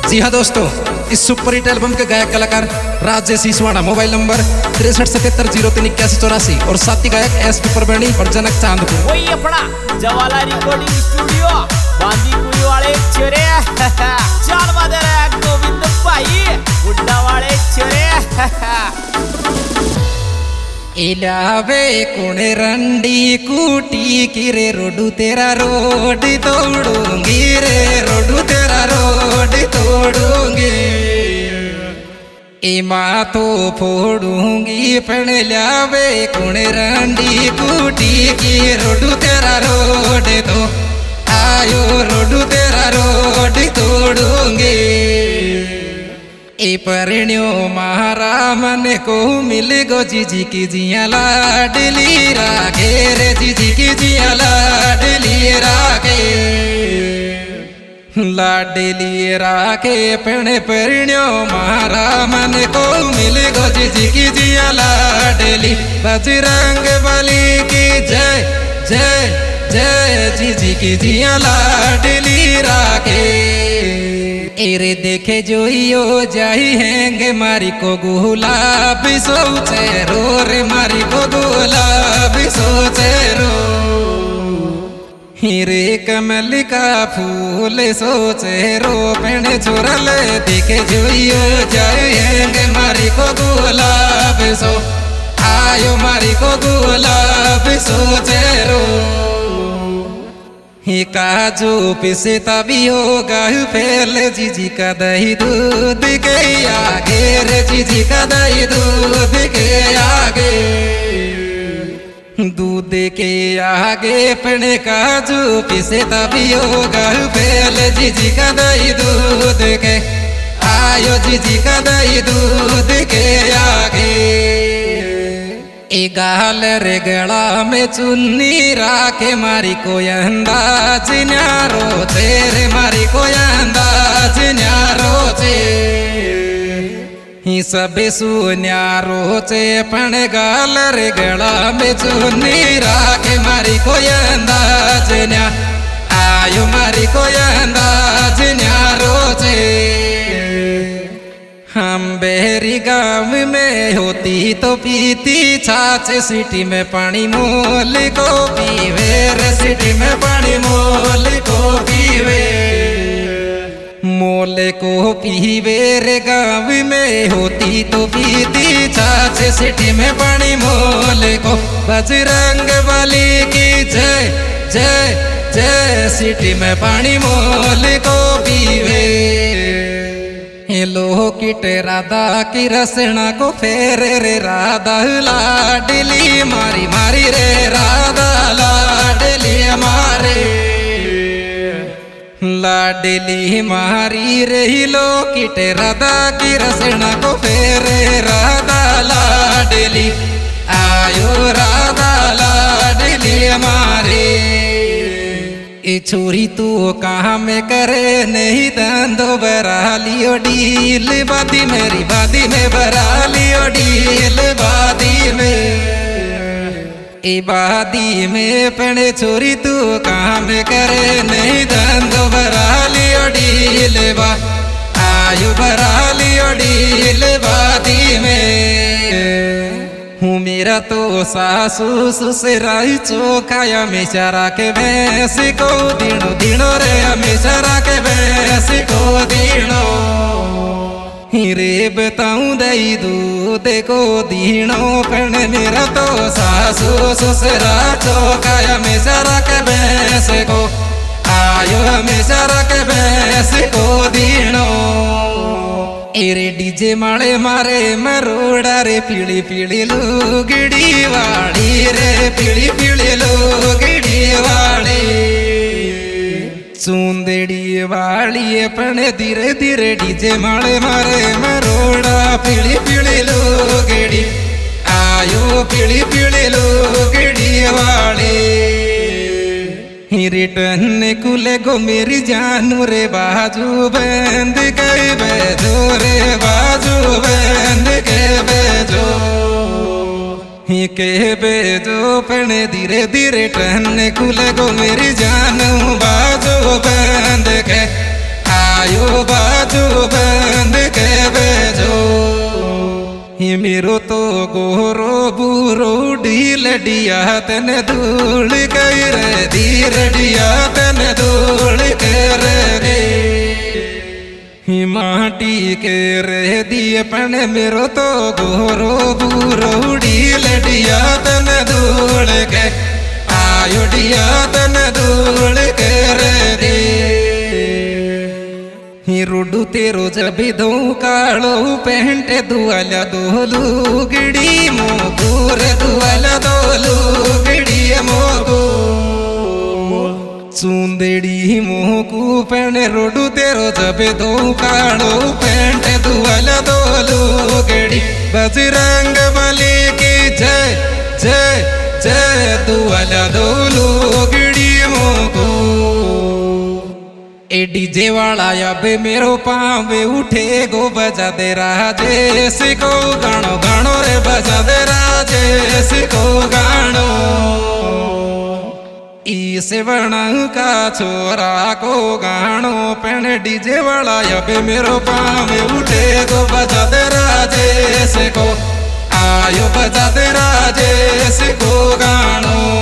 जी हाँ दोस्तों, इस सुपर हिट एल्बम के गायक कलाकार राजेश सिसवाड़ा, मोबाइल नंबर 6377038184 और साथी गायक एसपी परबणी और जनक चांदपुर। वही अपना जवाला रिकॉर्डिंग स्टूडियो बांदीपुरी वाले चेरे चार बजे गोविंद भाई बुड्ढा वाले चेरे। इलावे कुणे रंडी कूटी किरे रोडू तेरा रोड तोड़ूंगी रे, रोडू तेरा रोड तोड़ूंगी। इमा तो फोड़ूंगी पण लावे कुणे रंडी कूटी की रोडू तेरा रोड तो आयो, रोडू तेरा रोड तोड़ूंगी। ए परिण्यो महारा मन को मिल गो जीजी की जिया लाडली रागे रे, जीजी की जिया लाडली रागे, लाडली रागे पण परिण्यो महारा मन को मिल गो जीजी की जिया लाडली। बजरंग बली की जय जय जय, जीजी की जिया लाडली रागे। एरे देखे जोइयो जाई हैंगे मारी को गुलाब सोचे रो रे, मारी को गुलाब सोचे रो। हीरे कमल का फूल सोचे रो पेड़ चुरल, देखे जोइयो जाई हैंगे मारी को गुलाब सो आयो, मारी को गुलाब सोचे रो। ही काजू पिसे तभी होगा फेल जीजी का दही दूध के आगे रे, जीजी का दही दूध के आगे, दूध के आगे पड़े काजू पिसे तभी होगा फेल जीजी का दही दूध के आयो, जीजी का दही दूध के आगे। ए गाल रे गला में चुन्नी राखे मारी को अंदाज न्यारो तेरे, मारी को अंदाज न्यारो चे। ही सब सुन्यारो चे पण गाल रे गला में चुन्नी राखे मारी को अंदाज न्या आयो, मारी को अंदाज न्यारो चे। हम बेरी गाँव में होती तो पीती छाछ, सिटी में पानी मोल को पीवे रे, सिटी में पानी मोल को पीवे, मोल को पीवे रे। गाँव में होती तो पीती छाछ, सिटी में पानी मोल को। बजरंग बली की जय जय जय, सिटी में पानी मोल को पीवे। हेलो किटे राधा की रसना को फेरे रे, राधा लाडली मारी मारी रे, राधा लाडली मारे, लाडली मारी रे। हिलो किटे राधा की रसना को फेरे, राधा लाडली आयो, राधा लाडली मारे। ए छोरी तू कहाँ में करे नहीं दंदो बरा लियो डील, बादी मेरी बादी में बरा लियो डील, बादी में ए बादी में पड़े। छोरी तू कहाँ में करे नहीं दंदो बरा लियो डील, बा आयु बरा लियो डील, बादी में। हूँ मेरा तो सासू ससुराई चोखाया हमेशा राखे भैंस को दिनो दिनो रे, हमेशा राखे भैंस को दिनो। हीरे बताऊं दही दूध को दिनो पण मेरा तो सासू ससुरा चोखाया हमेशा राखे भैंस को आयो, हमेशा राखे भैंस को दिनो। एरे डीजे माले मारे मरोड़ा रे, पीली पीली लुगड़ी वाली रे, पीली पीली लुगड़ी वाली, चूंदड़ी वाली अपने धीरे धीरे डीजे माले मारे मरोड़ा, पीली पीली लुगड़ी आयो, पीली पीली लुगड़ी वाली। रिटर्न कुले गो मेरी जानू रे, बाजू बंद के बेजो रे, बाजू बंद के बेजो, ही के बेजो पने धीरे धीरे टहन कुले गो मेरी जानू, बाजू बंद के आयो, बाजू मेरो तो गोरो बूरो ढील डिया तन धूल कर धीर डिया तन धूल कर रे माटी के रे दिए पन मेरो तो गोरो बूरो ढील डिया तन धूल के आयो डिया तन धूल कर रे रोडू तेरो जब दो कालो पेंट दुआला दोलू गिड़ी मोगूर दुआला दोलू गिड़ी मोगू सुंदड़ी मोकू पेंट रोडू तेरो जब दो कालो पेंट दुआला दोलू गिड़ी बजरंग बली की जय जय जय दुआला दोलू गिड़ी मोगू ए डीजे वाला अब मेरो पावे उठे गो बजा दे राजेश को गाणो गाणो रे बजा दे राजेश को गाणो इस वर्ण का छोरा को गाणो पेन डीजे वाला अब मेरो पावे उठे गो बजा दे राजेश को आयो बजा दे राजेश को गाणो।